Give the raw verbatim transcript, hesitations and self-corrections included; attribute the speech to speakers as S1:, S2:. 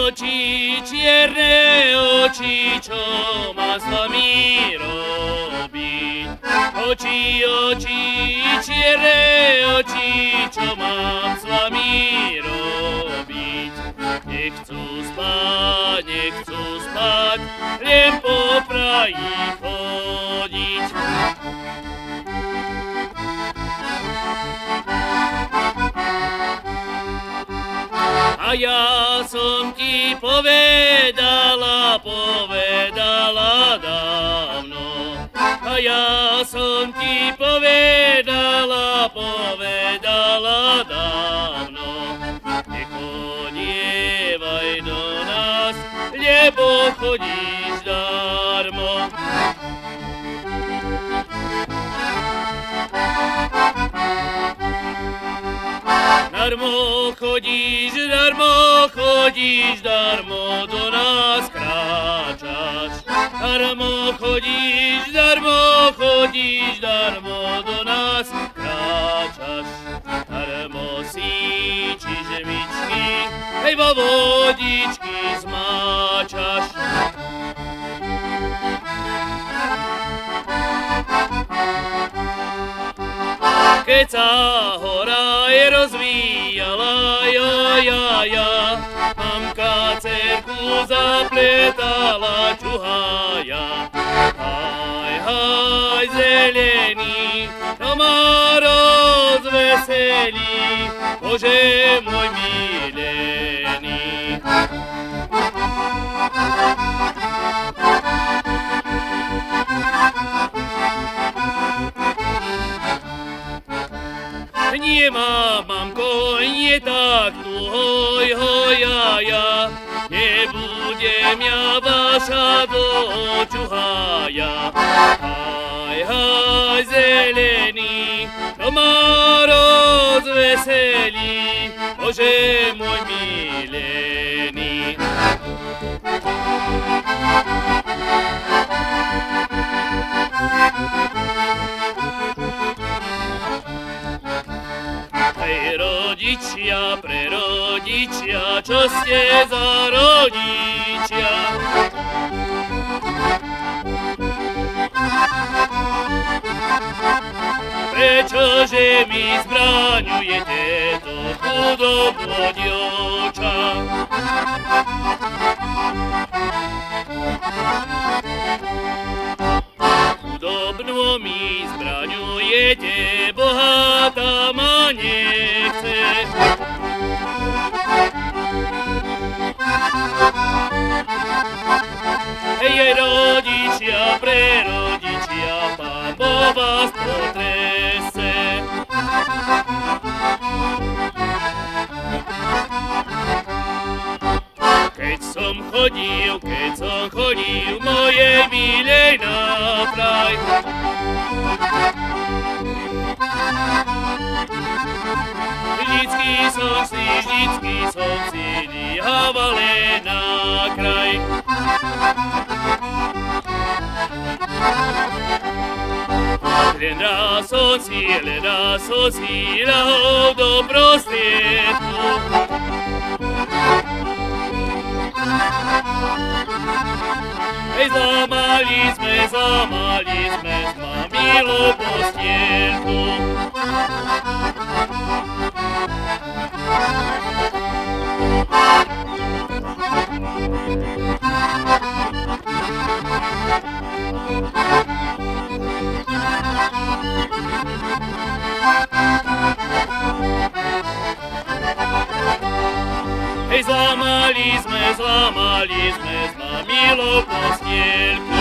S1: oči, čierne oči, čo mám s vami robiť? Oči, oči, čierne oči, čo mám s vami robiť? Nechcú spať, nechcú spať, len po praji chodiť. A ja som ti povedala, povedala dávno. A ja som ti povedala, povedala dávno. Nechodievaj do nás, lebo chodíš darmo. Darmo chodíš, darmo chodíš, darmo do nás kráčaš. Darmo chodíš, darmo chodíš, darmo do nás kráčaš. Darmo si čižmičky, hej vo vodičky zmáčaš. Keď sa hora je rozvíjala, ja, ja, ja, mamka cerku zapletala, čuhaja. Haj, haj, zelený, to ma rozveselí, Bože môj milený. Nie ma, mamko, nie tak dlho, hoj, ja, ja, nebudem ja vaša dočuhaja. Haj, haj, zelený, to ma rozveselí, Bože môj milený. Hej, rodičia, pre rodičia, čo ste za rodičia? Prečože mi zbraňujete to chudobno dievča? Chudobno mi zbraňujete, bohatá ma nechce. Hej, rodičia, pre rodičia, Pán Boh vás potrese. Keď som chodil, keď som chodil mojej milej na kraj, vždycky som si, vždycky som si liehával na kraj. Len raz som si, len raz som si ľahol do prostriedku. Hej, zlamali sme, zlamali sme s mamilou postielku. Hej, zlamali sme, zlamali sme s mamilou postielku.